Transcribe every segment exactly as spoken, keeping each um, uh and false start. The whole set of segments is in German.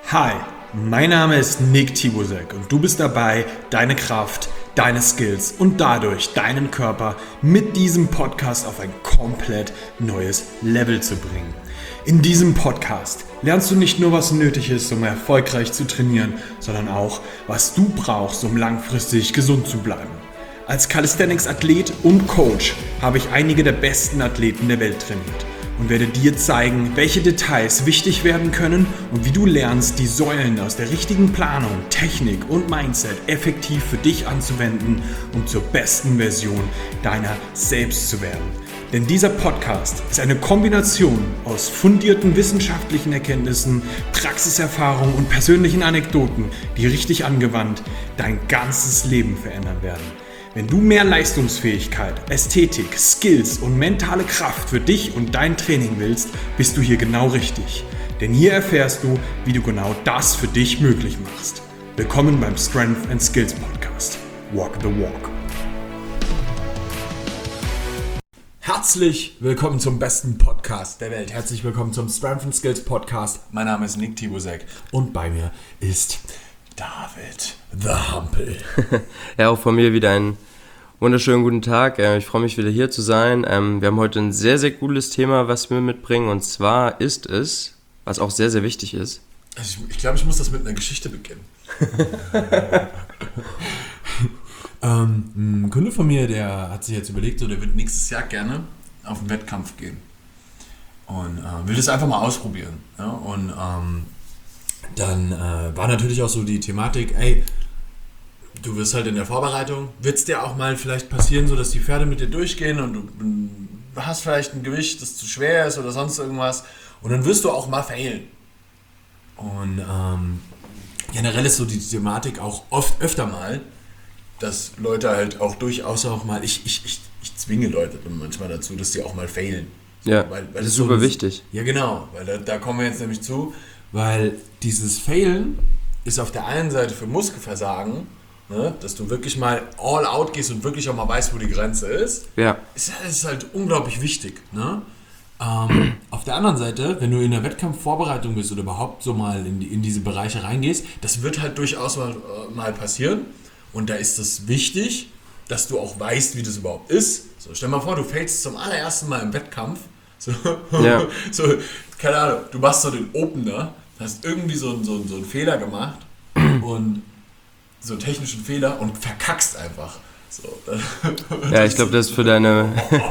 Hi, mein Name ist Nick Tibusek und du bist dabei, deine Kraft, deine Skills und dadurch deinen Körper mit diesem Podcast auf ein komplett neues Level zu bringen. In diesem Podcast lernst du nicht nur, was nötig ist, um erfolgreich zu trainieren, sondern auch, was du brauchst, um langfristig gesund zu bleiben. Als Calisthenics-Athlet und Coach habe ich einige der besten Athleten der Welt trainiert und werde dir zeigen, welche Details wichtig werden können und wie du lernst, die Säulen aus der richtigen Planung, Technik und Mindset effektiv für dich anzuwenden, um zur besten Version deiner selbst zu werden. Denn dieser Podcast ist eine Kombination aus fundierten wissenschaftlichen Erkenntnissen, Praxiserfahrung und persönlichen Anekdoten, die richtig angewandt dein ganzes Leben verändern werden. Wenn du mehr Leistungsfähigkeit, Ästhetik, Skills und mentale Kraft für dich und dein Training willst, bist du hier genau richtig. Denn hier erfährst du, wie du genau das für dich möglich machst. Willkommen beim Strength and Skills Podcast. Walk the Walk. Herzlich willkommen zum besten Podcast der Welt. Herzlich willkommen zum Strength and Skills Podcast. Mein Name ist Nick Tibusek und bei mir ist David The Hampel. Ja, auch von mir wieder ein wunderschönen guten Tag. Ich freue mich wieder hier zu sein. Wir haben heute ein sehr, sehr cooles Thema, was wir mitbringen. Und zwar ist es, was auch sehr, sehr wichtig ist. Also ich, ich glaube, ich muss das mit einer Geschichte beginnen. ähm, ein Kunde von mir, der hat sich jetzt überlegt, so, der wird nächstes Jahr gerne auf einen Wettkampf gehen. Und äh, will das einfach mal ausprobieren. Ja? Und ähm, dann äh, war natürlich auch so die Thematik, ey, du wirst halt in der Vorbereitung, wird es dir auch mal vielleicht passieren, so dass die Pferde mit dir durchgehen und du, du hast vielleicht ein Gewicht, das zu schwer ist oder sonst irgendwas und dann wirst du auch mal failen. Und ähm, generell ist so die Thematik auch oft öfter mal, dass Leute halt auch durchaus auch mal, ich, ich, ich, ich zwinge Leute manchmal dazu, dass die auch mal failen. So, ja, weil, weil das ist so super ein, wichtig. Ja genau, weil da, da kommen wir jetzt nämlich zu, weil dieses Failen ist auf der einen Seite für Muskelversagen, ne, dass du wirklich mal all out gehst und wirklich auch mal weißt, wo die Grenze ist, ja. ist, ist halt unglaublich wichtig. Ne? Ähm, auf der anderen Seite, wenn du in der Wettkampfvorbereitung bist oder überhaupt so mal in, die, in diese Bereiche reingehst, das wird halt durchaus mal, äh, mal passieren und da ist es wichtig, dass du auch weißt, wie das überhaupt ist. So, stell dir mal vor, du fällst zum allerersten Mal im Wettkampf, so, ja. so, keine Ahnung, du machst so den Opener, hast irgendwie so, einen- so, einen- so einen Fehler gemacht und so einen technischen Fehler und verkackst einfach. So, Ja, ich glaube, das ist für deine,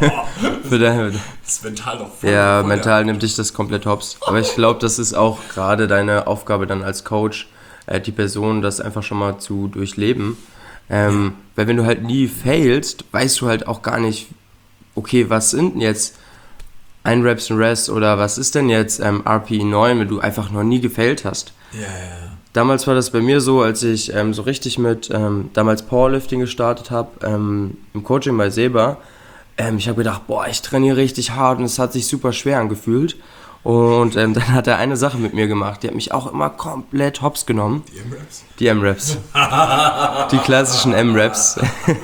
für deine, das ist mental doch voll. ja, voll mental nimmt dich das komplett hops. Aber ich glaube, das ist auch gerade deine Aufgabe dann als Coach, äh, die Person das einfach schon mal zu durchleben. Ähm, weil wenn du halt nie failst, weißt du halt auch gar nicht, okay, was sind denn jetzt ein Reps and Rest oder was ist denn jetzt ähm, R P E neun, wenn du einfach noch nie gefailt hast. Ja, ja, ja. Damals war das bei mir so, als ich ähm, so richtig mit ähm, damals Powerlifting gestartet habe, ähm, im Coaching bei Seba. Ähm, ich habe gedacht, boah, ich trainiere richtig hart und es hat sich super schwer angefühlt. Und ähm, dann hat er eine Sache mit mir gemacht, die hat mich auch immer komplett hops genommen. Die M-Raps? Die M-Raps. Die klassischen M-Raps.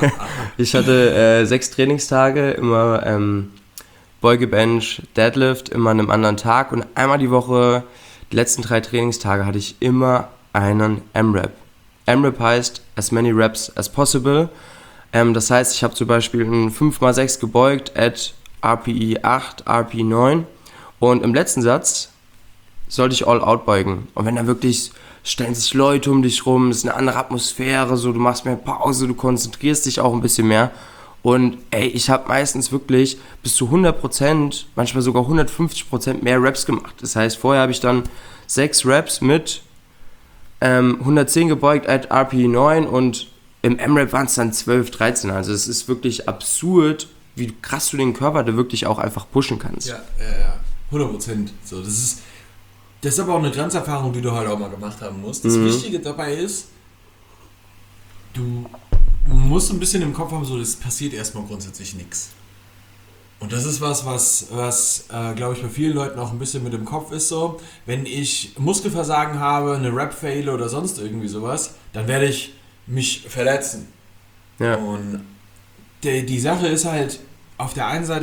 Ich hatte äh, sechs Trainingstage, immer ähm, Beuge, Bench, Deadlift, immer an einem anderen Tag. Und einmal die Woche, die letzten drei Trainingstage, hatte ich immer einen M-Rap. M-Rap heißt as many reps as possible. Ähm, das heißt, ich habe zum Beispiel ein fünf mal sechs gebeugt at R P E acht, R P E neun. Und im letzten Satz sollte ich all out beugen. Und wenn da wirklich stellen sich Leute um dich rum, es ist eine andere Atmosphäre, so du machst mehr Pause, du konzentrierst dich auch ein bisschen mehr. Und ey, ich habe meistens wirklich bis zu hundert Prozent, manchmal sogar hundertfünfzig Prozent mehr Reps gemacht. Das heißt, vorher habe ich dann sechs Reps mit ähm, hundertzehn gebeugt at R P E neun und im M-Rap waren es dann zwölf, dreizehn. Also es ist wirklich absurd, wie krass du den Körper da wirklich auch einfach pushen kannst. Ja, ja, ja. hundert Prozent. So, das ist, das ist aber auch eine Grenzerfahrung, die du halt auch mal gemacht haben musst. Das Mhm. Wichtige dabei ist, du musst ein bisschen im Kopf haben, so, das passiert erstmal grundsätzlich nichts. Und das ist was, was, was äh, glaube ich, bei vielen Leuten auch ein bisschen mit dem Kopf ist so. Wenn ich Muskelversagen habe, eine Rep-Fail oder sonst irgendwie sowas, dann werde ich mich verletzen. Ja. Und die, die Sache ist halt, auf der einen Seite, ja, das Verletzungspotenzial ist auf jeden Fall ein bisschen höher.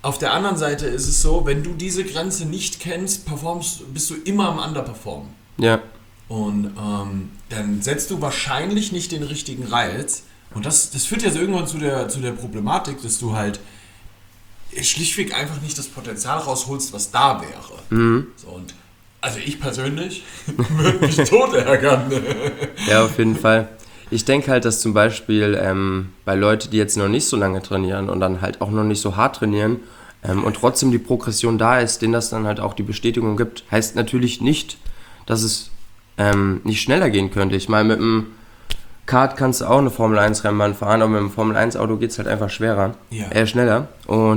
auf der anderen Seite ist es so, wenn du diese Grenze nicht kennst, performst, bist du immer am Underperformen. Ja. Und ähm, dann setzt du wahrscheinlich nicht den richtigen Reiz. Und das, das führt ja so irgendwann zu der, zu der Problematik, dass du halt schlichtweg einfach nicht das Potenzial rausholst, was da wäre. Mhm. So, und also ich persönlich würde mich tot ärgern. Ja, auf jeden Fall. Ich denke halt, dass zum Beispiel ähm, bei Leuten, die jetzt noch nicht so lange trainieren und dann halt auch noch nicht so hart trainieren ähm, und trotzdem die Progression da ist, denen das dann halt auch die Bestätigung gibt, heißt natürlich nicht, dass es ähm, nicht schneller gehen könnte. Ich meine, mit einem Kart kannst du auch eine Formel eins Rennbahn fahren, aber mit einem Formel eins Auto geht es halt einfach schwerer, ja. eher schneller. Und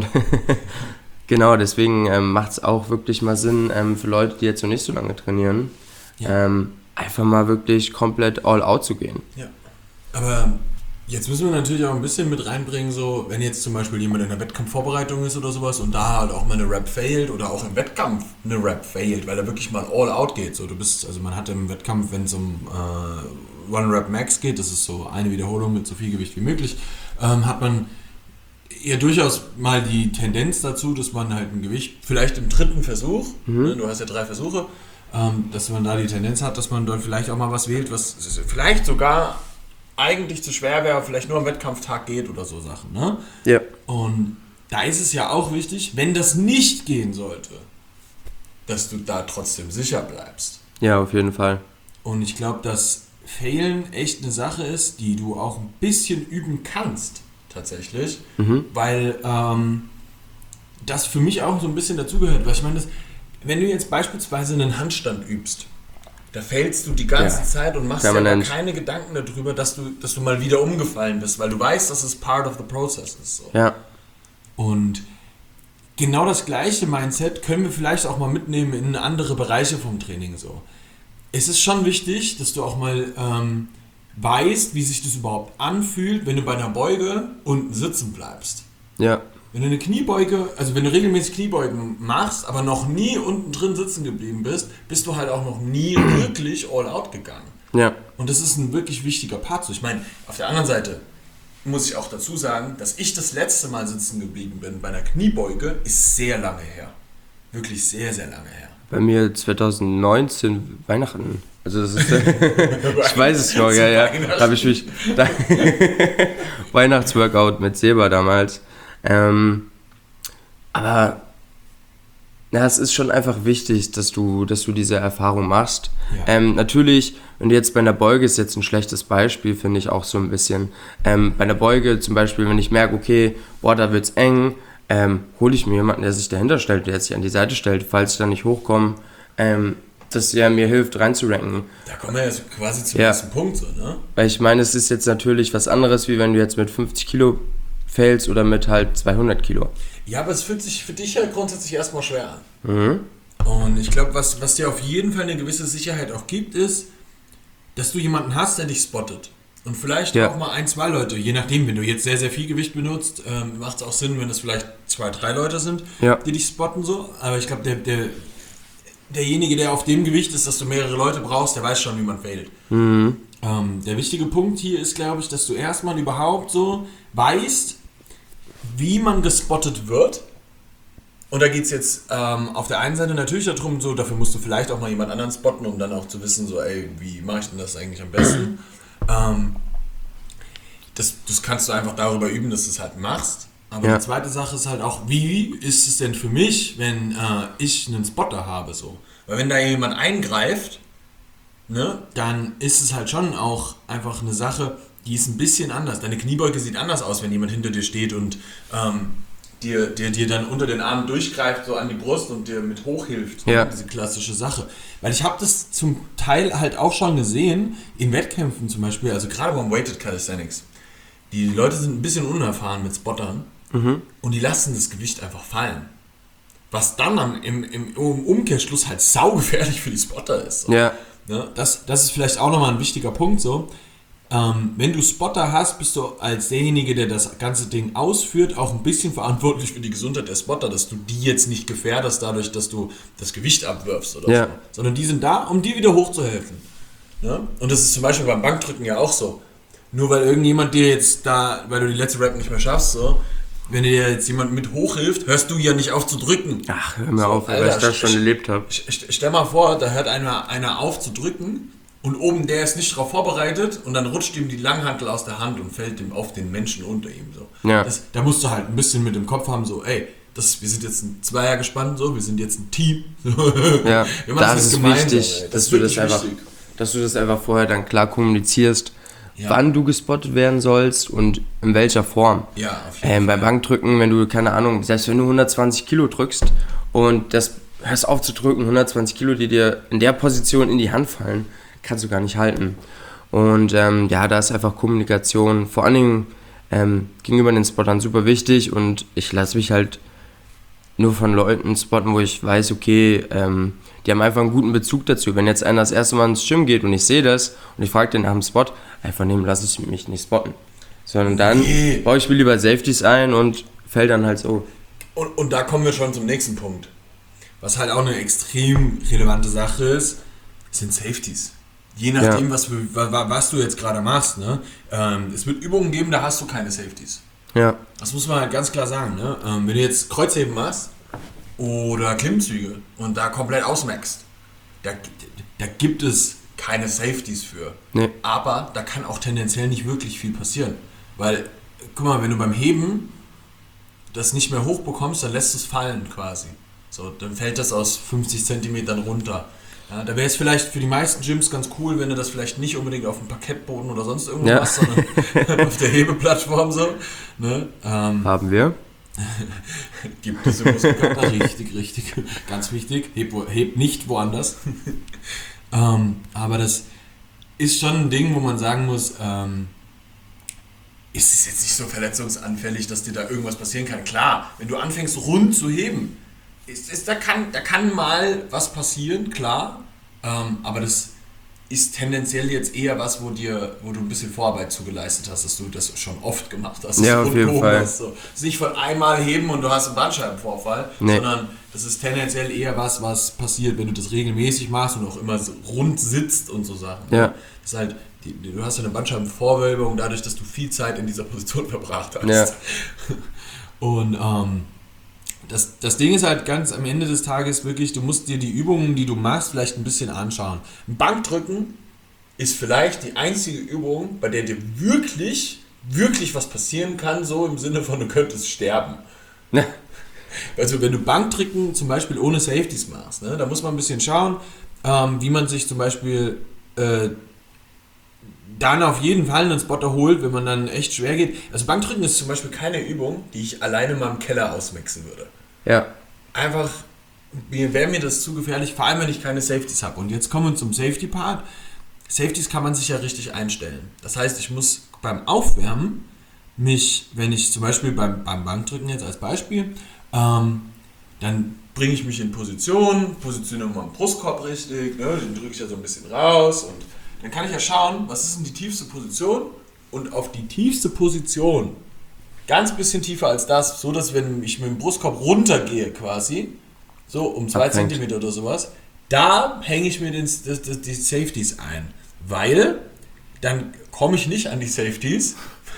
genau, deswegen ähm, macht es auch wirklich mal Sinn ähm, für Leute, die jetzt noch nicht so lange trainieren, ja. ähm, einfach mal wirklich komplett all out zu gehen. Ja. Aber jetzt müssen wir natürlich auch ein bisschen mit reinbringen, so wenn jetzt zum Beispiel jemand in der Wettkampfvorbereitung ist oder sowas und da halt auch mal eine Rep failt oder auch im Wettkampf eine Rep failt, weil er wirklich mal all out geht. So, du bist, also man hat im Wettkampf, wenn es um äh, One Rep Max geht, das ist so eine Wiederholung mit so viel Gewicht wie möglich, ähm, hat man ja durchaus mal die Tendenz dazu, dass man halt ein Gewicht, vielleicht im dritten Versuch, mhm. ne, du hast ja drei Versuche, ähm, dass man da die Tendenz hat, dass man dort vielleicht auch mal was wählt, was vielleicht sogar eigentlich zu schwer wäre, vielleicht nur am Wettkampftag geht oder so Sachen. Ne? Ja. Und da ist es ja auch wichtig, wenn das nicht gehen sollte, dass du da trotzdem sicher bleibst. Ja, auf jeden Fall. Und ich glaube, dass Failen echt eine Sache ist, die du auch ein bisschen üben kannst, tatsächlich, mhm. weil ähm, das für mich auch so ein bisschen dazugehört. Weil ich meine, das, wenn du jetzt beispielsweise einen Handstand übst, da fällst du die ganze ja. Zeit und machst dir aber keine Gedanken darüber, dass du, dass du mal wieder umgefallen bist, weil du weißt, dass es part of the process ist. So. Ja. Und genau das gleiche Mindset können wir vielleicht auch mal mitnehmen in andere Bereiche vom Training. So. Es ist schon wichtig, dass du auch mal ähm, weißt, wie sich das überhaupt anfühlt, wenn du bei einer Beuge unten sitzen bleibst. Ja. Wenn du eine Kniebeuge, also wenn du regelmäßig Kniebeugen machst, aber noch nie unten drin sitzen geblieben bist, bist du halt auch noch nie wirklich all out gegangen. Ja. Und das ist ein wirklich wichtiger Part. Ich meine, auf der anderen Seite muss ich auch dazu sagen, dass ich das letzte Mal sitzen geblieben bin bei einer Kniebeuge, ist sehr lange her. Wirklich sehr, sehr lange her. Bei mir zwanzig neunzehn Weihnachten. Also das ist, ich weiß es noch, ja, ja. Habe ich mich Weihnachtsworkout mit Seba damals. Ähm, aber ja, es ist schon einfach wichtig, dass du, dass du diese Erfahrung machst. Ja. Ähm, natürlich, wenn du jetzt bei einer Beuge, ist jetzt ein schlechtes Beispiel, finde ich auch so ein bisschen. Ähm, bei einer Beuge zum Beispiel, wenn ich merke, okay, boah, da wird's eng, ähm, hole ich mir jemanden, der sich dahinter stellt, der sich an die Seite stellt, falls ich da nicht hochkomme, ähm, dass er mir hilft, reinzuranken. Da kommen wir jetzt quasi zum ja. nächsten Punkt, so, ne? Weil ich meine, es ist jetzt natürlich was anderes, wie wenn du jetzt mit fünfzig Kilo failst oder mit halt zweihundert Kilo. Ja, aber es fühlt sich für dich ja grundsätzlich erstmal schwer an. Mhm. Und ich glaube, was, was dir auf jeden Fall eine gewisse Sicherheit auch gibt, ist, dass du jemanden hast, der dich spottet. Und vielleicht ja. auch mal ein, zwei Leute, je nachdem, wenn du jetzt sehr, sehr viel Gewicht benutzt, ähm, macht es auch Sinn, wenn es vielleicht zwei, drei Leute sind, ja. die dich spotten so. Aber ich glaube, der, der, derjenige, der auf dem Gewicht ist, dass du mehrere Leute brauchst, der weiß schon, wie man failt. Mhm. Ähm, der wichtige Punkt hier ist, glaube ich, dass du erstmal überhaupt so weißt, wie man gespottet wird. Und da geht es jetzt ähm, auf der einen Seite natürlich darum, so, dafür musst du vielleicht auch mal jemand anderen spotten, um dann auch zu wissen, so, ey, wie mache ich denn das eigentlich am besten? ähm, das, das kannst du einfach darüber üben, dass du es halt machst. Aber ja. die zweite Sache ist halt auch, wie ist es denn für mich, wenn äh, ich einen Spotter habe? So? Weil wenn da jemand eingreift, ne, dann ist es halt schon auch einfach eine Sache, die ist ein bisschen anders. Deine Kniebeuge sieht anders aus, wenn jemand hinter dir steht und ähm, dir, dir, dir dann unter den Armen durchgreift, so an die Brust und dir mit hochhilft. Ja. Diese klassische Sache. Weil ich habe das zum Teil halt auch schon gesehen, in Wettkämpfen zum Beispiel, also gerade beim Weighted Calisthenics. Die Leute sind ein bisschen unerfahren mit Spottern mhm. und die lassen das Gewicht einfach fallen. Was dann am, im, im Umkehrschluss halt saugefährlich für die Spotter ist. So. Ja. Ne? Das, das ist vielleicht auch nochmal ein wichtiger Punkt so. Ähm, wenn du Spotter hast, bist du als derjenige, der das ganze Ding ausführt, auch ein bisschen verantwortlich für die Gesundheit der Spotter, dass du die jetzt nicht gefährdest dadurch, dass du das Gewicht abwirfst oder ja. so. Sondern die sind da, um dir wieder hochzuhelfen. Ja? Und das ist zum Beispiel beim Bankdrücken ja auch so. Nur weil irgendjemand dir jetzt da, weil du die letzte Rep nicht mehr schaffst, so, wenn dir jetzt jemand mit hochhilft, hörst du ja nicht auf zu drücken. Ach, hör mir so, auf, weil ich das schon erlebt habe. Stell mal vor, da hört einer, einer auf zu drücken und oben der ist nicht darauf vorbereitet und dann rutscht ihm die Langhantel aus der Hand und fällt ihm auf den Menschen unter ihm. So. Ja. Das, da musst du halt ein bisschen mit dem Kopf haben, so, ey, das, wir sind jetzt ein Zweier gespannt, so, wir sind jetzt ein Team. Ja, das, das ist wichtig, ey, das dass, ist du das einfach, wichtig. dass du das einfach vorher dann klar kommunizierst, ja. wann du gespottet werden sollst und in welcher Form. Ja, auf jeden ähm, Fall. Beim Bankdrücken, wenn du, keine Ahnung, selbst wenn du hundertzwanzig Kilo drückst und das hörst auf zu drücken, hundertzwanzig Kilo, die dir in der Position in die Hand fallen, kannst du gar nicht halten. Und ähm, ja, da ist einfach Kommunikation, vor allen Dingen ähm, gegenüber den Spottern super wichtig und ich lasse mich halt nur von Leuten spotten, wo ich weiß, okay, ähm, die haben einfach einen guten Bezug dazu. Wenn jetzt einer das erste Mal ins Gym geht und ich sehe das und ich frage den nach dem Spot, einfach nehmen, lasse ich mich nicht spotten. Sondern dann Nee. baue ich mir lieber Safeties ein und fällt dann halt so. Und, und da kommen wir schon zum nächsten Punkt. Was halt auch eine extrem relevante Sache ist, sind Safeties. Je nachdem, Ja. was, für, wa- was du jetzt gerade machst. Ne? Ähm, es wird Übungen geben, da hast du keine Safeties. Ja, Das muss man halt ganz klar sagen. Ne? Ähm, wenn du jetzt Kreuzheben machst oder Klimmzüge und da komplett ausmaxst, da, da gibt es keine Safeties für. nee, Aber da kann auch tendenziell nicht wirklich viel passieren. Weil, guck mal, wenn du beim Heben das nicht mehr hochbekommst, dann lässt du es fallen quasi. So, dann fällt das aus fünfzig Zentimetern runter. Ja, da wäre es vielleicht für die meisten Gyms ganz cool, wenn du das vielleicht nicht unbedingt auf dem Parkettboden oder sonst irgendwo Ja. machst, sondern auf der Hebeplattform so. Ne? Ähm, haben wir. gibt es im Muskelkörper, richtig, richtig, ganz wichtig. Heb, wo- heb nicht woanders. ähm, aber das ist schon ein Ding, wo man sagen muss, ähm, ist es jetzt nicht so verletzungsanfällig, dass dir da irgendwas passieren kann. Klar, wenn du anfängst rund zu heben, ist, ist, da, kann, da kann mal was passieren, klar, ähm, aber das ist tendenziell jetzt eher was, wo dir, wo du ein bisschen Vorarbeit zugeleistet hast, dass du das schon oft gemacht hast. Ja, dass auf du jeden rund Fall. hast, so. Das ist nicht von einmal heben und du hast einen Bandscheibenvorfall, Nee. sondern das ist tendenziell eher was, was passiert, wenn du das regelmäßig machst und auch immer so rund sitzt und so Sachen. Ja. Das ist halt, die, die, du hast ja eine Bandscheibenvorwölbung dadurch, dass du viel Zeit in dieser Position verbracht hast. Ja. Und ähm, das, das Ding ist halt ganz am Ende des Tages wirklich, du musst dir die Übungen, die du machst, vielleicht ein bisschen anschauen. Ein Bankdrücken ist vielleicht die einzige Übung, bei der dir wirklich, wirklich was passieren kann, so im Sinne von, du könntest sterben. Ne? Also wenn du Bankdrücken zum Beispiel ohne Safeties machst, ne, da muss man ein bisschen schauen, ähm, wie man sich zum Beispiel äh, dann auf jeden Fall einen Spotter holt, wenn man dann echt schwer geht. Also Bankdrücken ist zum Beispiel keine Übung, die ich alleine mal im Keller ausmaxen würde. Ja, Einfach wäre mir das zu gefährlich, vor allem wenn ich keine Safeties habe. Und jetzt kommen wir zum Safety-Part. Safeties kann man sich ja richtig einstellen. Das heißt, ich muss beim Aufwärmen mich, wenn ich zum Beispiel beim, beim Bankdrücken jetzt als Beispiel, ähm, dann bringe ich mich in Position, positioniere meinen Brustkorb richtig, ne, den drücke ich ja so ein bisschen raus und dann kann ich ja schauen, was ist denn die tiefste Position und auf die tiefste Position, ganz bisschen tiefer als das, so dass wenn ich mit dem Brustkorb runtergehe quasi, so um zwei Abhängt. Zentimeter oder sowas, da hänge ich mir den, das, das, die Safeties ein, weil dann komme ich nicht an die Safeties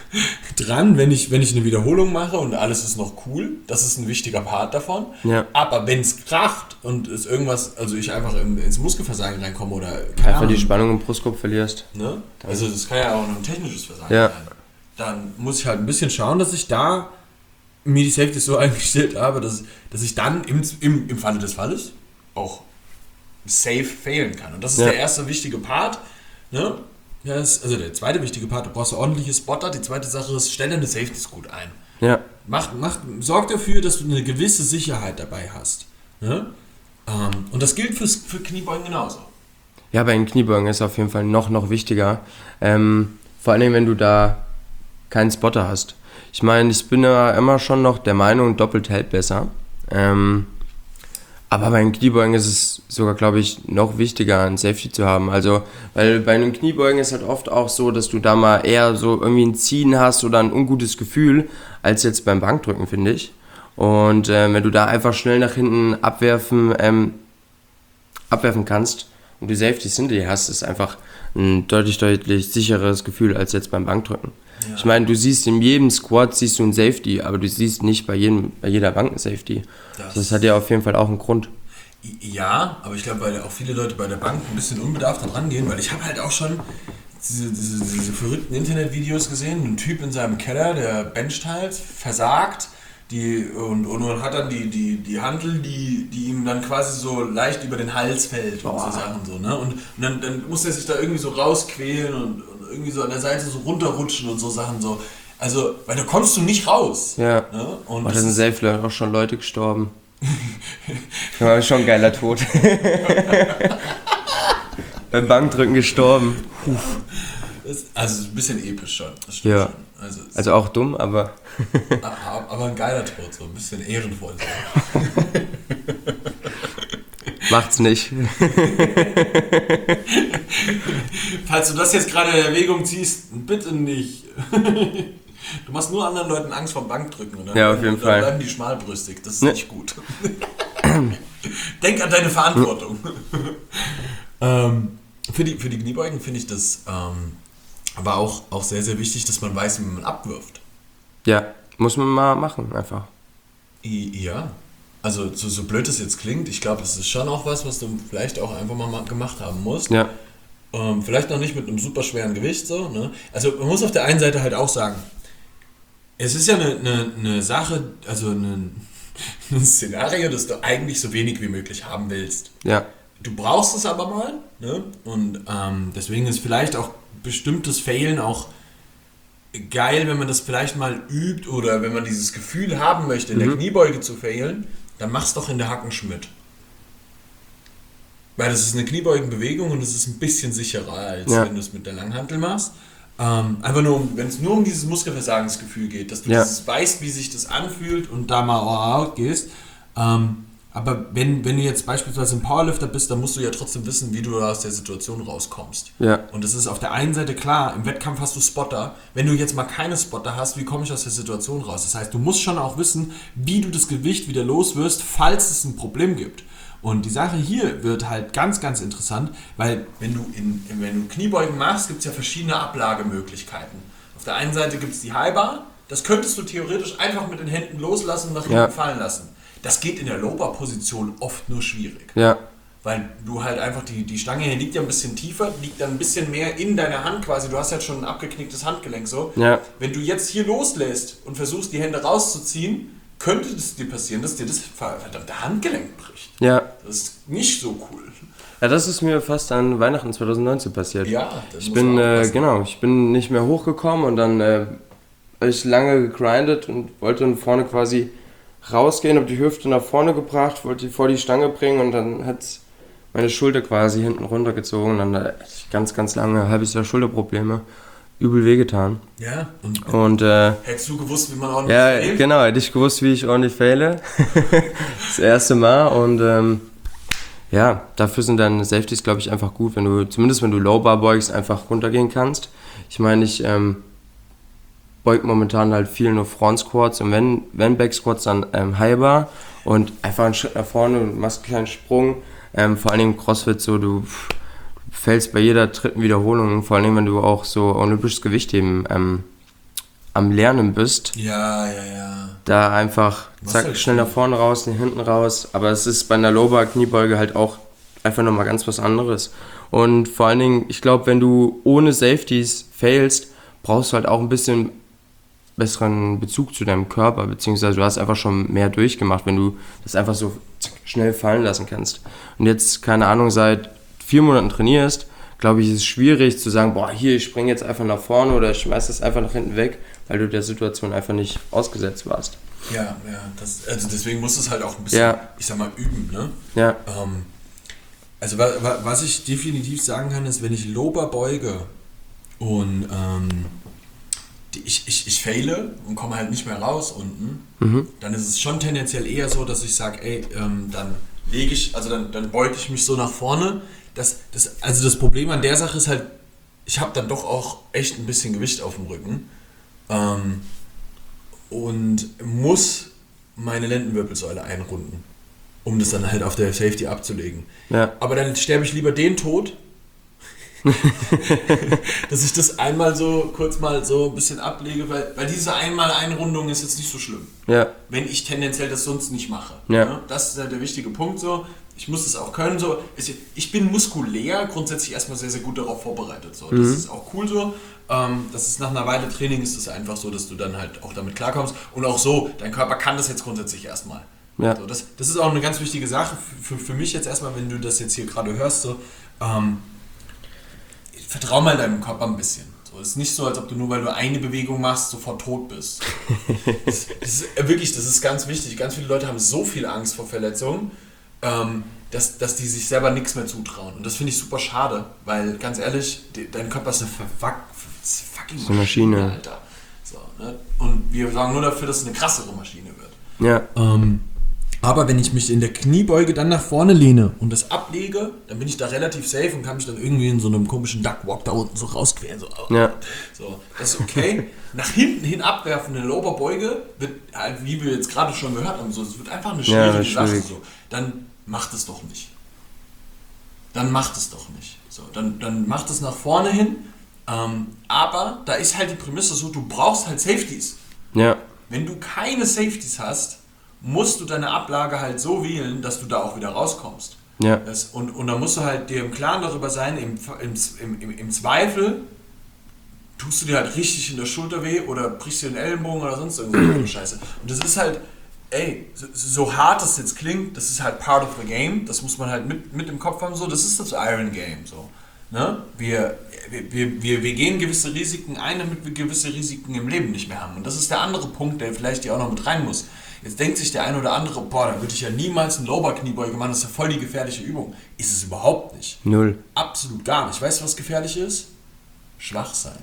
dran, wenn ich, wenn ich eine Wiederholung mache und alles ist noch cool. Das ist ein wichtiger Part davon. Ja. Aber wenn es kracht und es irgendwas, also ich einfach im, ins Muskelversagen reinkomme oder keine einfach Ahnung, die Spannung im Brustkorb verlierst. ne? Also das kann ja auch noch ein technisches Versagen Ja. sein. Dann muss ich halt ein bisschen schauen, dass ich da mir die Safeties so eingestellt habe, dass, dass ich dann im, im, im Falle des Falles auch safe failen kann. Und das ist Ja. der erste wichtige Part. Ne? Das, also der zweite wichtige Part, du brauchst ordentliche Spotter. Die zweite Sache ist, stelle deine Safeties gut ein. Ja, Mach, mach, sorg dafür, dass du eine gewisse Sicherheit dabei hast. Ne? Ähm, und das gilt fürs, für Kniebeugen genauso. ja, bei den Kniebeugen ist auf jeden Fall noch, noch wichtiger. Ähm, vor allem, wenn du da keinen Spotter hast. Ich meine, ich bin ja immer schon noch der Meinung, doppelt hält besser. Ähm, aber bei den Kniebeugen ist es sogar, glaube ich, noch wichtiger, ein Safety zu haben. Also, weil bei den Kniebeugen ist halt oft auch so, dass du da mal eher so irgendwie ein Ziehen hast oder ein ungutes Gefühl, als jetzt beim Bankdrücken, finde ich. Und äh, wenn du da einfach schnell nach hinten abwerfen, ähm, abwerfen kannst und die Safeties hinter dir hast, ist einfach ein deutlich, deutlich sicheres Gefühl als jetzt beim Bankdrücken. Ja. Ich meine, du siehst in jedem Squat siehst du einen Safety, aber du siehst nicht bei, jedem, bei jeder Bank einen Safety. Das, das hat ja auf jeden Fall auch einen Grund. Ja, aber ich glaube, weil auch viele Leute bei der Bank ein bisschen unbedarft rangehen, weil ich habe halt auch schon diese, diese, diese verrückten Internetvideos gesehen, ein Typ in seinem Keller, der bencht halt, versagt, die, und, und, und hat dann die, die, die Hantel, die, die ihm dann quasi so leicht über den Hals fällt und Boah. so Sachen so, ne? Und, und dann, dann muss er sich da irgendwie so rausquälen und, und irgendwie so an der Seite so runterrutschen und so Sachen so. Also, weil da kommst du nicht raus. Ja. Ne? Und oh, da sind safe auch schon Leute gestorben. Das war schon ein geiler Tod. Beim Bankdrücken gestorben. Das, also ein bisschen episch schon. Das stimmt ja. schon. Also, also auch dumm, aber... aber ein geiler Tod, so ein bisschen ehrenvoll. Macht's nicht. Falls du das jetzt gerade in Erwägung ziehst, bitte nicht. Du machst nur anderen Leuten Angst vom Bankdrücken. Oder? Ja, auf jeden dann Fall. Dann bleiben die schmalbrüstig. Das ist ne. nicht gut. Denk an deine Verantwortung. ähm, für, die, für die Kniebeugen finde ich das ähm, aber auch, auch sehr, sehr wichtig, dass man weiß, wie man abwirft. Ja, muss man mal machen, einfach. Ja, also so, so blöd es jetzt klingt, ich glaube, das ist schon auch was, was du vielleicht auch einfach mal gemacht haben musst. Ja. Ähm, vielleicht noch nicht mit einem super schweren Gewicht, so, ne? Also man muss auf der einen Seite halt auch sagen, es ist ja eine, eine, eine Sache, also eine, ein Szenario, das du eigentlich so wenig wie möglich haben willst. Ja. Du brauchst es aber mal, ne? Und ähm, deswegen ist vielleicht auch bestimmtes Failen auch geil, wenn man das vielleicht mal übt oder wenn man dieses Gefühl haben möchte, in mhm. der Kniebeuge zu failen, dann mach's doch in der Hackenschmidt. Weil das ist eine Kniebeugenbewegung und es ist ein bisschen sicherer, als ja. wenn du es mit der Langhantel machst. Ähm, einfach nur, wenn es nur um dieses Muskelversagensgefühl geht, dass du ja. dieses weißt, wie sich das anfühlt und da mal all out gehst. Ähm, aber wenn, wenn du jetzt beispielsweise ein Powerlifter bist, dann musst du ja trotzdem wissen, wie du aus der Situation rauskommst. Ja. Und das ist auf der einen Seite klar, im Wettkampf hast du Spotter. Wenn du jetzt mal keine Spotter hast, wie komme ich aus der Situation raus? Das heißt, du musst schon auch wissen, wie du das Gewicht wieder los wirst, falls es ein Problem gibt. Und die Sache hier wird halt ganz, ganz interessant, weil wenn du, in, wenn du Kniebeugen machst, gibt es ja verschiedene Ablagemöglichkeiten. Auf der einen Seite gibt es die High Bar, das könntest du theoretisch einfach mit den Händen loslassen und nach hinten ja. fallen lassen. Das geht in der Low-Bar-Position oft nur schwierig. Ja. Weil du halt einfach, die, die Stange hier liegt ja ein bisschen tiefer, liegt dann ein bisschen mehr in deiner Hand quasi. Du hast halt schon ein abgeknicktes Handgelenk so. Ja. Wenn du jetzt hier loslässt und versuchst, die Hände rauszuziehen, könnte es dir passieren, dass dir das verdammte Handgelenk bricht. Ja. Das ist nicht so cool. Ja, das ist mir fast an Weihnachten zwanzig neunzehn passiert. Ja, das ich bin äh, genau, ich bin nicht mehr hochgekommen und dann äh, habe ich lange gegrindet und wollte dann vorne quasi rausgehen, habe die Hüfte nach vorne gebracht, wollte die vor die Stange bringen und dann hat meine Schulter quasi hinten runtergezogen und dann hatte ich ganz, ganz lange ein halbes Jahr Schulterprobleme. Übel wehgetan. Ja, und, und äh, hättest du gewusst, wie man ordentlich ja, failt? Ja, genau, hätte ich gewusst, wie ich ordentlich faile. Das erste Mal und ähm, ja, dafür sind dann Safeties, glaube ich, einfach gut, wenn du, zumindest wenn du Low Bar beugst, einfach runtergehen kannst. Ich meine, ich ähm, beug momentan halt viel nur Front Squats und wenn, wenn Back Squats, dann ähm, High Bar und einfach einen Schritt nach vorne und machst einen kleinen Sprung. Ähm, vor allem im CrossFit so, du fällst bei jeder dritten Wiederholung, vor allem wenn du auch so olympisches Gewichtheben ähm, am Lernen bist. Ja, ja, ja. Da einfach, zack, halt schnell nach vorne raus, nach hinten raus. Aber es ist bei einer Low-Bar-Kniebeuge halt auch einfach nochmal ganz was anderes. Und vor allen Dingen, ich glaube, wenn du ohne Safeties failst, brauchst du halt auch ein bisschen besseren Bezug zu deinem Körper, beziehungsweise du hast einfach schon mehr durchgemacht, wenn du das einfach so schnell fallen lassen kannst. Und jetzt, keine Ahnung, seit vier Monaten trainierst, glaube ich, ist es schwierig zu sagen, boah, hier, ich springe jetzt einfach nach vorne oder ich schmeiß das einfach nach hinten weg, weil du der Situation einfach nicht ausgesetzt warst. Ja, ja, das, also deswegen musst du es halt auch ein bisschen, ja. ich sag mal, üben, ne? Ja. Ähm, also wa, wa, was ich definitiv sagen kann, ist, wenn ich Low Bar beuge und ähm, die, ich, ich, ich faile und komme halt nicht mehr raus unten, mhm. dann ist es schon tendenziell eher so, dass ich sage, ey, ähm, dann lege ich, also dann, dann beuge ich mich so nach vorne. Das, das, also das Problem an der Sache ist halt, ich habe dann doch auch echt ein bisschen Gewicht auf dem Rücken ähm, und muss meine Lendenwirbelsäule einrunden, um das dann halt auf der Safety abzulegen. Ja. Aber dann sterbe ich lieber den Tod, dass ich das einmal so kurz mal so ein bisschen ablege, weil, weil diese einmal Einrundung ist jetzt nicht so schlimm. Ja. Wenn ich tendenziell das sonst nicht mache. Ja. Ne? Das ist halt der wichtige Punkt so. Ich muss es auch können so. Ich bin muskulär grundsätzlich erstmal sehr, sehr gut darauf vorbereitet. So. Das mhm. ist auch cool so. Ähm, das ist nach einer Weile Training ist das einfach so, dass du dann halt auch damit klarkommst. Und auch so, dein Körper kann das jetzt grundsätzlich erstmal. Ja. So, das, das ist auch eine ganz wichtige Sache für, für mich jetzt erstmal, wenn du das jetzt hier gerade hörst. So, ähm, vertrau mal deinem Körper ein bisschen. So, es ist nicht so, als ob du nur weil du eine Bewegung machst, sofort tot bist. das, das ist wirklich, das ist ganz wichtig. Ganz viele Leute haben so viel Angst vor Verletzungen, ähm, dass, dass die sich selber nichts mehr zutrauen. Und das finde ich super schade, weil ganz ehrlich, die, dein Körper ist eine fuck, fucking Maschine, Maschine, Alter. So, ne? Und wir sorgen nur dafür, dass es eine krassere Maschine wird. Ja. Ähm, aber wenn ich mich in der Kniebeuge dann nach vorne lehne und das ablege, dann bin ich da relativ safe und kann mich dann irgendwie in so einem komischen Duckwalk da unten so rausqueren. So, ja. so, das ist okay. Nach hinten hin abwerfen in der Oberbeuge wird, halt, wie wir jetzt gerade schon gehört haben, so, es wird einfach eine schwierige ja, Sache. So. Dann macht es doch nicht. Dann macht es doch nicht. So, dann, dann macht es nach vorne hin. Ähm, aber da ist halt die Prämisse so, du brauchst halt Safeties. Ja. Wenn du keine Safeties hast, musst du deine Ablage halt so wählen, dass du da auch wieder rauskommst. Ja. Das, und, und da musst du halt dir im Klaren darüber sein, im, im, im, im Zweifel tust du dir halt richtig in der Schulter weh oder brichst dir den Ellenbogen oder sonst irgendwas Scheiße. Und das ist halt, ey, so, so hart das jetzt klingt, das ist halt part of the game, das muss man halt mit, mit im Kopf haben, so, das ist das Iron Game, so. Ne? Wir, wir, wir, wir gehen gewisse Risiken ein, damit wir gewisse Risiken im Leben nicht mehr haben. Und das ist der andere Punkt, der vielleicht hier auch noch mit rein muss. Jetzt denkt sich der eine oder andere, boah, da würde ich ja niemals einen Lower-Kniebeuge machen, das ist ja voll die gefährliche Übung. Ist es überhaupt nicht. Null. Absolut gar nicht. Weißt du, was gefährlich ist? Schwach sein.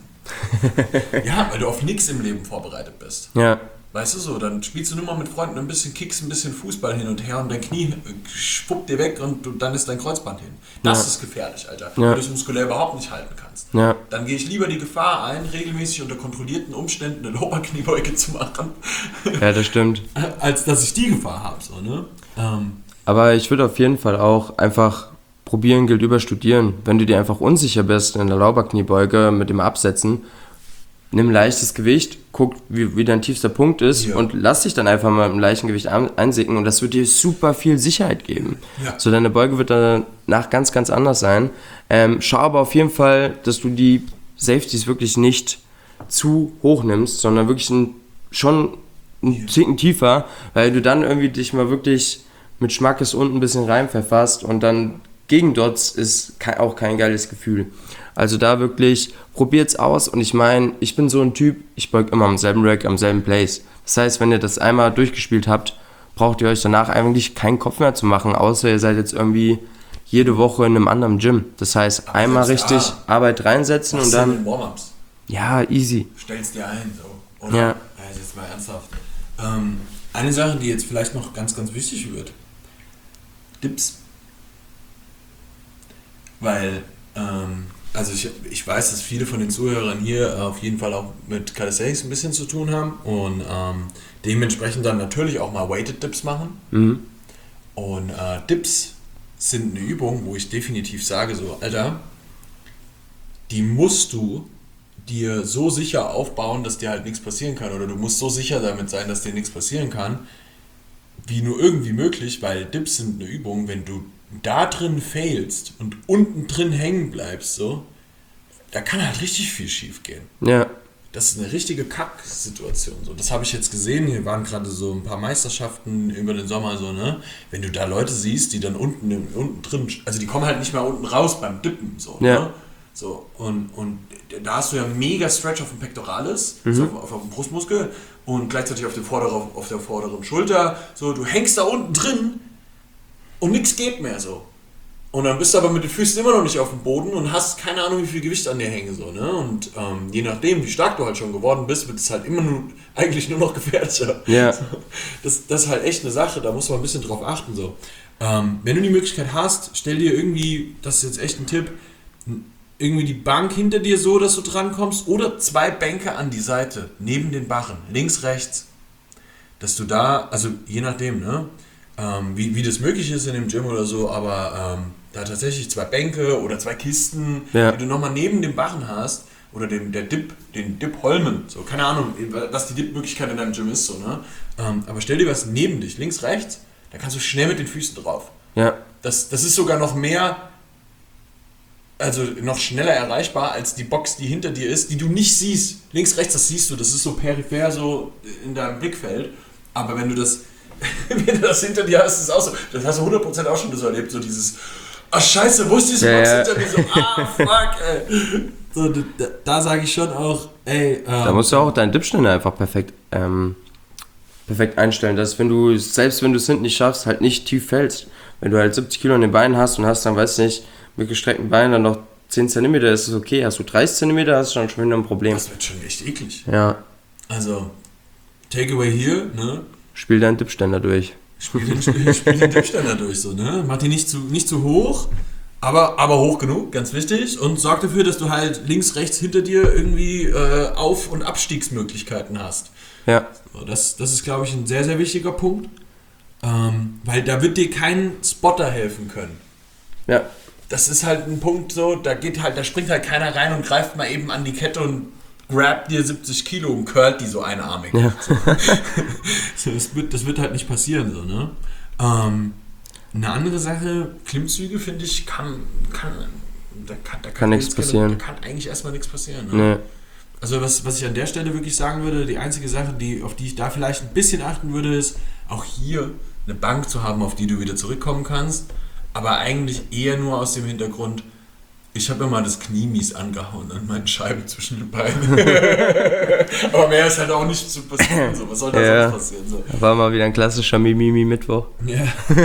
Ja, weil du auf nichts im Leben vorbereitet bist. Ja. Weißt du so, dann spielst du nur mal mit Freunden ein bisschen Kicks, ein bisschen Fußball hin und her und dein Knie schwuppt dir weg und du, dann ist dein Kreuzband hin. Das ja. ist gefährlich, Alter. Ja. Wenn du es muskulär überhaupt nicht halten kannst. Ja. Dann gehe ich lieber die Gefahr ein, regelmäßig unter kontrollierten Umständen eine Lower-Kniebeuge zu machen. Ja, das stimmt. Als dass ich die Gefahr habe. So, ne? ähm. Aber ich würde auf jeden Fall auch einfach probieren, gilt über studieren. Wenn du dir einfach unsicher bist in der Lower-Kniebeuge mit dem Absetzen, nimm leichtes Gewicht, guck, wie, wie dein tiefster Punkt ist ja. und lass dich dann einfach mal im leichten Gewicht einsinken und das wird dir super viel Sicherheit geben. Ja. So, deine Beuge wird danach ganz, ganz anders sein. Ähm, schau aber auf jeden Fall, dass du die Safeties wirklich nicht zu hoch nimmst, sondern wirklich ein, schon einen Ticken tiefer, weil du dann irgendwie dich mal wirklich mit Schmackes unten ein bisschen reinpfefferst und dann gegen Dots ist auch kein geiles Gefühl. Also da wirklich, probiert's aus und ich meine, ich bin so ein Typ, ich beug immer am selben Rack, am selben Place. Das heißt, wenn ihr das einmal durchgespielt habt, braucht ihr euch danach eigentlich keinen Kopf mehr zu machen, außer ihr seid jetzt irgendwie jede Woche in einem anderen Gym. Das heißt, aber einmal richtig ah, Arbeit reinsetzen und dann... Warm-ups. Ja, easy. Stellst dir ein, so. Oder? Ja. Ja, jetzt mal ernsthaft. Ähm, eine Sache, die jetzt vielleicht noch ganz, ganz wichtig wird. Dips. Weil, ähm, also ich, ich weiß, dass viele von den Zuhörern hier auf jeden Fall auch mit Calisthenics ein bisschen zu tun haben und ähm, dementsprechend dann natürlich auch mal Weighted Dips machen. Mhm. Und äh, Dips sind eine Übung, wo ich definitiv sage, so, Alter, die musst du dir so sicher aufbauen, dass dir halt nichts passieren kann, oder du musst so sicher damit sein, dass dir nichts passieren kann, wie nur irgendwie möglich, weil Dips sind eine Übung, wenn du da drin failst und unten drin hängen bleibst, so, da kann halt richtig viel schief gehen. Ja. Das ist eine richtige Kack-Situation. So. Das habe ich jetzt gesehen, hier waren gerade so ein paar Meisterschaften über den Sommer, so, ne? Wenn du da Leute siehst, die dann unten, unten drin, also die kommen halt nicht mehr unten raus beim Dippen, so, ja. ne? So, und, und da hast du ja mega Stretch auf dem Pectoralis, mhm. so auf, auf dem Brustmuskel und gleichzeitig auf, dem vorderen, auf der vorderen Schulter, so, du hängst da unten drin und nichts geht mehr, so. Und dann bist du aber mit den Füßen immer noch nicht auf dem Boden und hast keine Ahnung, wie viel Gewicht an dir hängen, so, ne? Und ähm, je nachdem, wie stark du halt schon geworden bist, wird es halt immer nur, eigentlich nur noch gefährlicher. Ja. Das, das ist halt echt eine Sache, da muss man ein bisschen drauf achten, so. Ähm, wenn du die Möglichkeit hast, stell dir irgendwie, das ist jetzt echt ein Tipp, irgendwie die Bank hinter dir so, dass du drankommst, oder zwei Bänke an die Seite, neben den Barren, links, rechts, dass du da, also je nachdem, ne? ähm, wie, wie das möglich ist in dem Gym oder so, aber ähm, da tatsächlich zwei Bänke oder zwei Kisten, ja. die du nochmal neben dem Barren hast, oder dem, der Dip, den Dip-Holmen, so, keine Ahnung, was die Dip-Möglichkeit in deinem Gym ist, so, ne? Ähm, aber stell dir was neben dich, links, rechts, da kannst du schnell mit den Füßen drauf. Ja. Das, das ist sogar noch mehr, also noch schneller erreichbar als die Box, die hinter dir ist, die du nicht siehst. Links, rechts, das siehst du, das ist so peripher so in deinem Blickfeld. Aber wenn du das, wenn du das hinter dir hast, ist es auch so. Das hast du hundert Prozent auch schon so erlebt, so dieses, ach scheiße, wo ist diese ja, Box ja. hinter mir? So, ah, fuck, ey. So, da, da sage ich schon auch, ey. Ähm, da musst du auch deinen Dipständer einfach perfekt, ähm, perfekt einstellen, dass wenn du, selbst wenn du es hinten nicht schaffst, halt nicht tief fällst. Wenn du halt siebzig Kilo in den Beinen hast und hast dann, weiß nicht, mit gestreckten Beinen dann noch zehn Zentimeter, ist es okay. Hast du dreißig Zentimeter, hast du dann schon wieder ein Problem. Das wird schon echt eklig. Ja. Also, Takeaway hier, ne? Spiel deinen Dipständer durch. Spiel den, spiel, spiel den Dipständer durch, so, ne? Mach die nicht zu, nicht zu hoch, aber, aber hoch genug, ganz wichtig. Und sorg dafür, dass du halt links, rechts hinter dir irgendwie äh, Auf- und Abstiegsmöglichkeiten hast. Ja. So, das, das ist, glaube ich, ein sehr, sehr wichtiger Punkt. Ähm, weil da wird dir kein Spotter helfen können. Ja. Das ist halt ein Punkt so, da geht halt, da springt halt keiner rein und greift mal eben an die Kette und grabt dir siebzig Kilo und curlt die so einarmig. Ja. So. So, das, wird, das wird halt nicht passieren, so, ne? Ähm, eine andere Sache, Klimmzüge, finde ich, kann, kann, da kann, da kann, kann nichts passieren. Da kann eigentlich erstmal nichts passieren. Ne? Nee. Also was, was ich an der Stelle wirklich sagen würde, die einzige Sache, die, auf die ich da vielleicht ein bisschen achten würde, ist, auch hier eine Bank zu haben, auf die du wieder zurückkommen kannst, aber eigentlich eher nur aus dem Hintergrund, ich habe immer das Knie mies angehauen an meinen Scheiben zwischen den Beinen. Aber mehr ist halt auch nicht zu passieren. So. Was soll da ja, sonst passieren? So. War mal wieder ein klassischer Mimimi-Mittwoch. Ja.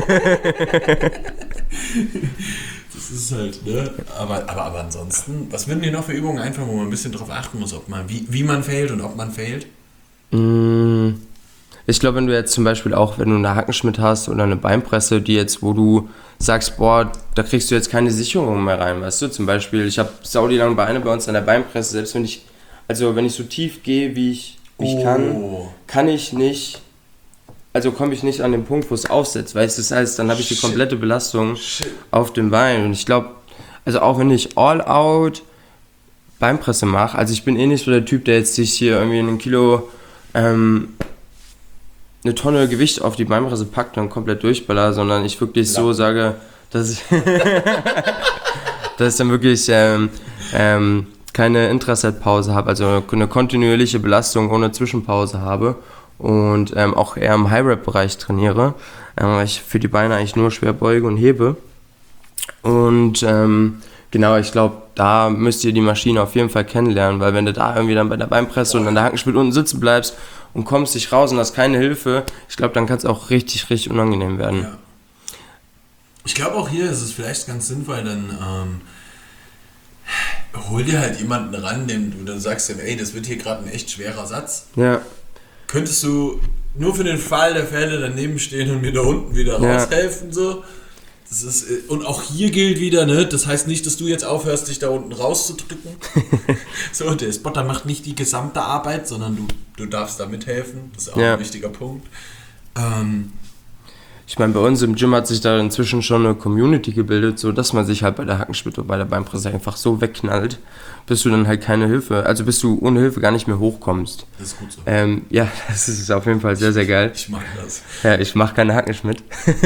Das ist halt, ne? Aber, aber, aber ansonsten, was würden dir noch für Übungen einfallen, wo man ein bisschen drauf achten muss, ob man, wie, wie man failt und ob man failt? Mm, ich glaube, wenn du jetzt zum Beispiel auch, wenn du eine Hackenschmidt hast oder eine Beinpresse, die jetzt, wo du sagst, boah, da kriegst du jetzt keine Sicherung mehr rein, weißt du? Zum Beispiel, ich habe saudi lange Beine bei uns an der Beinpresse, selbst wenn ich, also wenn ich so tief gehe, wie ich, wie ich Oh. kann, kann ich nicht, also komme ich nicht an den Punkt, wo es aufsetzt, weißt du? Das heißt, dann habe ich die Shit. komplette Belastung Shit. auf dem Bein und ich glaube, also auch wenn ich All-Out Beinpresse mache, also ich bin eh nicht so der Typ, der jetzt sich hier irgendwie ein Kilo, ähm, eine Tonne Gewicht auf die Beinpresse packt und komplett durchballer, sondern ich wirklich so sage, dass ich, dass ich dann wirklich ähm, ähm, keine Intraset-Pause habe, also eine kontinuierliche Belastung ohne Zwischenpause habe und ähm, auch eher im High-Rep-Bereich trainiere, ähm, weil ich für die Beine eigentlich nur schwer beuge und hebe. Und ähm, genau, ich glaube, da müsst ihr die Maschine auf jeden Fall kennenlernen, weil wenn du da irgendwie dann bei der Beinpresse und an der Hackenspitze unten sitzen bleibst und kommst nicht raus und hast keine Hilfe, ich glaube, dann kann es auch richtig, richtig unangenehm werden. Ja. Ich glaube auch hier ist es vielleicht ganz sinnvoll, dann ähm, hol dir halt jemanden ran, dem du dann sagst, ey, das wird hier gerade ein echt schwerer Satz. Ja. Könntest du nur für den Fall der Fälle daneben stehen und mir da unten wieder Ja. raushelfen, so? Das ist, und auch hier gilt wieder, ne? Das heißt nicht, dass du jetzt aufhörst, dich da unten rauszudrücken. So, der Spotter macht nicht die gesamte Arbeit, sondern du, du darfst da mithelfen. Das ist auch Ja. ein wichtiger Punkt. Ähm, Ich meine, bei uns im Gym hat sich da inzwischen schon eine Community gebildet, so dass man sich halt bei der Hackenspitze und bei der Beinpresse einfach so wegknallt, bis du dann halt keine Hilfe, also bis du ohne Hilfe gar nicht mehr hochkommst. das ist gut so. Ähm, ja, das ist auf jeden Fall sehr, sehr geil. Ich mag das. Ja, ich mache keine Hackenschmidt.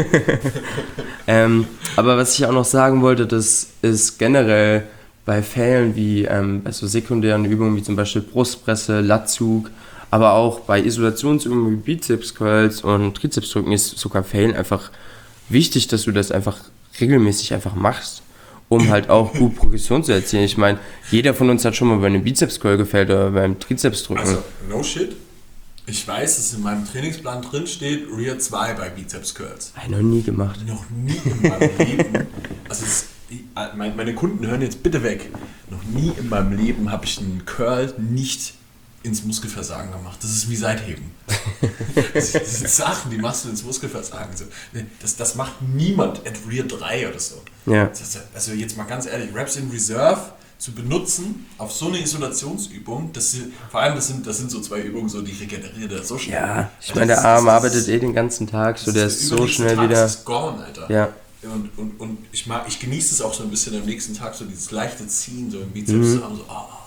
ähm, aber was ich auch noch sagen wollte, das ist generell bei Fällen wie ähm, bei so sekundären Übungen wie zum Beispiel Brustpresse, Latzug, aber auch bei Isolationsübungen wie Bizeps-Curls und Trizepsdrücken ist sogar Fällen einfach wichtig, dass du das einfach regelmäßig einfach machst, um halt auch gut Progression zu erzielen. Ich meine, jeder von uns hat schon mal bei einem Bizeps-Curl gefällt oder beim Trizepsdrücken. Also, no shit. Ich weiß, dass in meinem Trainingsplan drin steht, Rear zwei bei Bizeps Curls. Hab ich noch nie gemacht. Noch nie in meinem Leben. Also es, meine Kunden hören jetzt bitte weg. Noch nie in meinem Leben habe ich einen Curl nicht ins Muskelversagen gemacht. Das ist wie Seitheben. Das sind Sachen, die machst du ins Muskelversagen. Das, das macht niemand at Rear drei oder so. Ja. Also jetzt mal ganz ehrlich, Reps in Reserve zu benutzen auf so eine Isolationsübung, dass sie, vor allem das sind, das sind so zwei Übungen, so die regeneriert er so schnell. Ja, ich also meine, der das, Arm das, arbeitet das, eh den ganzen Tag, so der ist so schnell Tag, wieder... Das ist gone, Alter. Ja. Und, und, und ich, mag, ich genieße es auch so ein bisschen am nächsten Tag, so dieses leichte Ziehen, so im Bizeps mhm. zu haben, so, oh,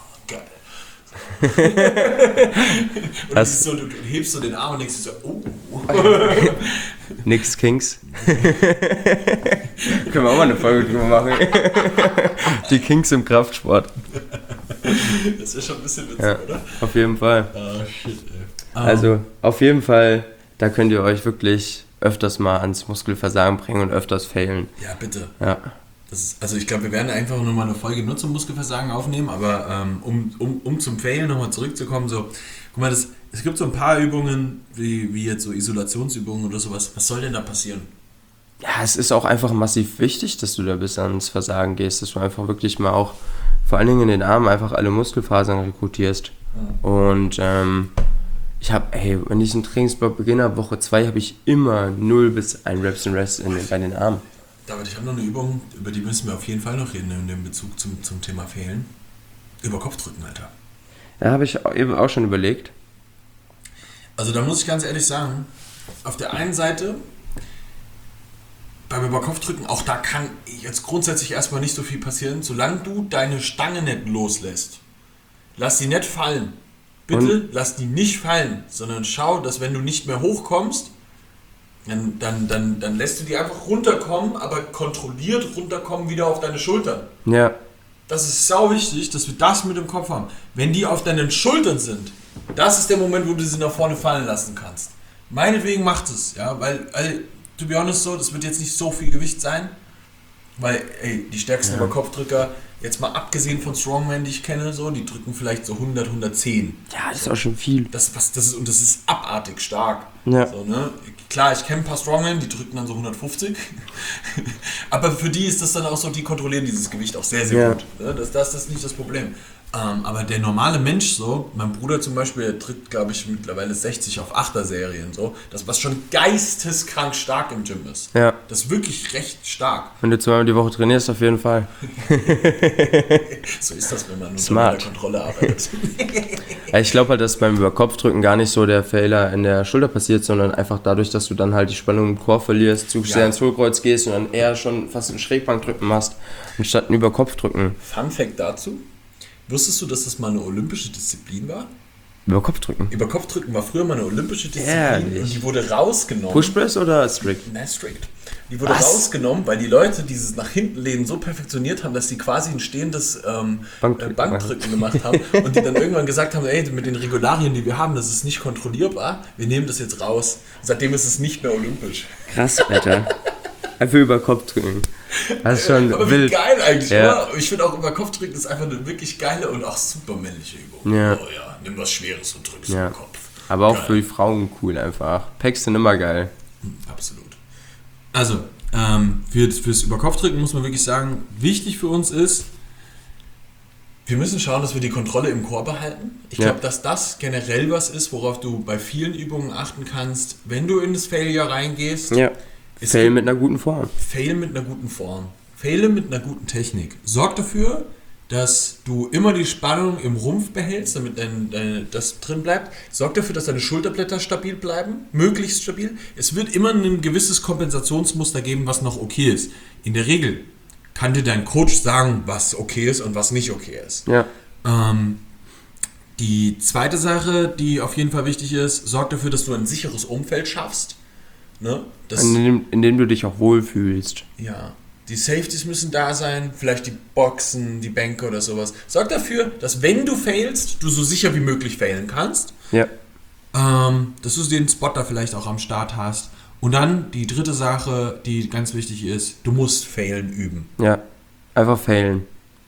geil. und so, du hebst so den Arm und denkst so, oh. Nix Kings. Können wir auch mal eine Folge drüber machen. Die Kings im Kraftsport. Das ist schon ein bisschen witzig, ja, oder? Auf jeden Fall. Oh, shit, ey. Also, auf jeden Fall, da könnt ihr euch wirklich öfters mal ans Muskelversagen bringen und öfters failen. Ja, bitte. Ja. Das ist, also ich glaube, wir werden einfach nur mal eine Folge nur zum Muskelversagen aufnehmen, aber ähm, um, um, um zum Failen nochmal zurückzukommen, so, guck mal, das, es gibt so ein paar Übungen, wie, wie jetzt so Isolationsübungen oder sowas. Was soll denn da passieren? Ja, es ist auch einfach massiv wichtig, dass du da bis ans Versagen gehst, dass du einfach wirklich mal auch, vor allen Dingen in den Armen, einfach alle Muskelfasern rekrutierst. Ja. Und ähm, ich habe, ey, wenn ich einen Trainingsblock beginne, Woche zwei, habe ich immer null bis ein Reps and Rest in, bei den Armen. David, ich habe noch eine Übung, über die müssen wir auf jeden Fall noch reden, in dem Bezug zum, zum Thema Fehlen. Über Kopfdrücken, Alter. Ja, habe ich eben auch schon überlegt. Also da muss ich ganz ehrlich sagen, auf der einen Seite, beim Überkopfdrücken, auch da kann jetzt grundsätzlich erstmal nicht so viel passieren, solange du deine Stange nicht loslässt. Lass die nicht fallen. Bitte Und? lass die nicht fallen, sondern schau, dass wenn du nicht mehr hochkommst, Dann, dann, dann, dann lässt du die einfach runterkommen, aber kontrolliert runterkommen wieder auf deine Schultern. Ja. Das ist sau wichtig, dass wir das mit im Kopf haben. Wenn die auf deinen Schultern sind, das ist der Moment, wo du sie nach vorne fallen lassen kannst. Meinetwegen macht es, ja, weil, weil, to be honest so, das wird jetzt nicht so viel Gewicht sein, weil, ey, die stärksten ja. Überkopfdrücker, jetzt mal abgesehen von Strongmen, die ich kenne, so, die drücken vielleicht so hundert, hundertzehn. Ja, das ist auch schon viel. Das, was, das ist, und das ist abartig stark. Ja. So, ne? Klar, ich kenne ein paar Strongmen, die drücken dann so hundertfünfzig. Aber für die ist das dann auch so, die kontrollieren dieses Gewicht auch sehr, sehr ja. gut. Ne? Das, das, das ist nicht das Problem. Ähm, aber der normale Mensch so, mein Bruder zum Beispiel, der tritt, glaube ich, mittlerweile sechzig auf Achter-Serien, so, das was schon geisteskrank stark im Gym ist. Ja. Das ist wirklich recht stark. Wenn du zweimal die Woche trainierst, auf jeden Fall. So ist das, wenn man nur Smart. Unter der Kontrolle arbeitet. Ich glaube halt, dass beim Überkopfdrücken gar nicht so der Fehler in der Schulter passiert, sondern einfach dadurch, dass du dann halt die Spannung im Core verlierst, zu sehr ja. ins Hohlkreuz gehst und dann eher schon fast ein Schrägbankdrücken machst, anstatt ein Überkopfdrücken. Fun Fact dazu: Wusstest du, dass das mal eine olympische Disziplin war? Über Kopfdrücken? Über Kopfdrücken war früher mal eine olympische Disziplin. Ehrlich? Und die wurde rausgenommen. Pushpress oder Strict? Nein, Strict. Die wurde Was? rausgenommen, weil die Leute dieses nach hinten lehnen so perfektioniert haben, dass sie quasi ein stehendes ähm, Bankdrücken, Bankdrücken gemacht haben und die dann irgendwann gesagt haben, ey, mit den Regularien, die wir haben, das ist nicht kontrollierbar, wir nehmen das jetzt raus. Seitdem ist es nicht mehr olympisch. Krass, Alter. Einfach über Kopfdrücken. Das ist schon Aber wild. Wie geil eigentlich, ja. oder? Ich finde auch über Kopfdrücken ist einfach eine wirklich geile und auch super männliche Übung. Ja. Oh ja, nimm was Schweres und drückst ja. im Kopf. Aber auch geil. für die Frauen cool einfach. Packs sind immer geil. Absolut. Also, ähm, für, fürs Überkopfdrücken muss man wirklich sagen, wichtig für uns ist, wir müssen schauen, dass wir die Kontrolle im Core behalten. Ich glaube, ja. dass das generell was ist, worauf du bei vielen Übungen achten kannst, wenn du in das Failure reingehst. Ja. Fail mit einer guten Form. Fail mit einer guten Form. Fail mit einer guten Technik. Sorg dafür, dass du immer die Spannung im Rumpf behältst, damit dein, dein, das drin bleibt. Sorg dafür, dass deine Schulterblätter stabil bleiben, möglichst stabil. Es wird immer ein gewisses Kompensationsmuster geben, was noch okay ist. In der Regel kann dir dein Coach sagen, was okay ist und was nicht okay ist. Ja. Ähm, die zweite Sache, die auf jeden Fall wichtig ist, sorg dafür, dass du ein sicheres Umfeld schaffst. Ne? Das, in, dem, in dem du dich auch wohlfühlst. Ja. Die Safeties müssen da sein, vielleicht die Boxen, die Bänke oder sowas. Sorg dafür, dass wenn du failst, du so sicher wie möglich failen kannst. Ja. Ähm, dass du den Spot da vielleicht auch am Start hast. Und dann die dritte Sache, die ganz wichtig ist, du musst failen üben. Ja, einfach failen.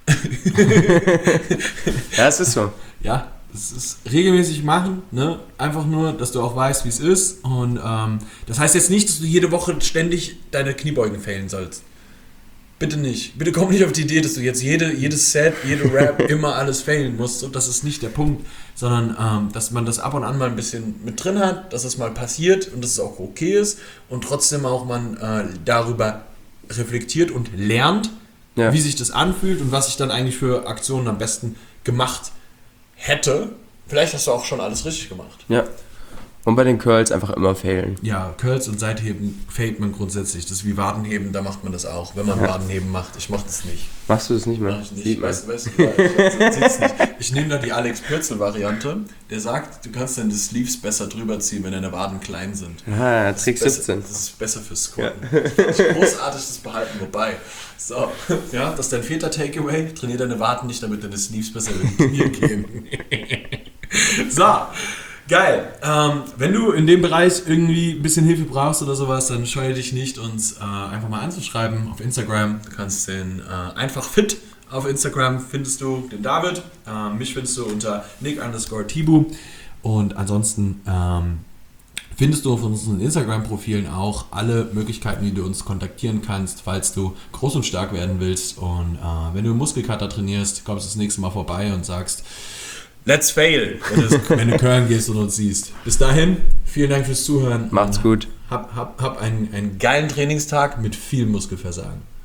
Ja, es ist so. Ja, es ist regelmäßig machen, ne? Einfach nur, dass du auch weißt, wie es ist. Und ähm, das heißt jetzt nicht, dass du jede Woche ständig deine Kniebeugen failen sollst. Bitte nicht. Bitte komm nicht auf die Idee, dass du jetzt jede, jedes Set, jede Rap immer alles failen musst. Und das ist nicht der Punkt, sondern ähm, dass man das ab und an mal ein bisschen mit drin hat, dass es mal passiert und dass es auch okay ist und trotzdem auch man äh, darüber reflektiert und lernt, ja. wie sich das anfühlt und was ich dann eigentlich für Aktionen am besten gemacht hätte. Vielleicht hast du auch schon alles richtig gemacht. Ja. Und bei den Curls einfach immer failen. Ja, Curls und Seitheben failt man grundsätzlich. Das ist wie Wadenheben, da macht man das auch, wenn man ja. Wadenheben macht. Ich mach das nicht. Machst du das nicht mehr? Mach ich nicht. Sieht weißt, weißt du, ich, nicht. Ich nehme da die Alex Pürzel-Variante. Der sagt, du kannst dann die Sleeves besser drüber ziehen, wenn deine Waden klein sind. Ah, Trick siebzehn. Das ist besser fürs Squatten. Ja. Das ist großartig, das behalten. Wobei, so, ja, das ist dein vierter Takeaway. Trainier deine Waden nicht, damit deine Sleeves besser über die Knie gehen. So. Geil. Ähm, wenn du in dem Bereich irgendwie ein bisschen Hilfe brauchst oder sowas, dann scheue dich nicht, uns äh, einfach mal anzuschreiben auf Instagram. Du kannst den äh, einfach fit auf Instagram findest du den David. Ähm, mich findest du unter Nick underscore Tibu. Und ansonsten ähm, findest du auf unseren Instagram-Profilen auch alle Möglichkeiten, wie du uns kontaktieren kannst, falls du groß und stark werden willst. Und äh, wenn du Muskelkater trainierst, kommst du das nächste Mal vorbei und sagst, let's fail, wenn, das, wenn du Curlen gehst und uns siehst. Bis dahin, vielen Dank fürs Zuhören. Macht's gut. Hab, hab, hab einen, einen geilen Trainingstag mit viel Muskelversagen.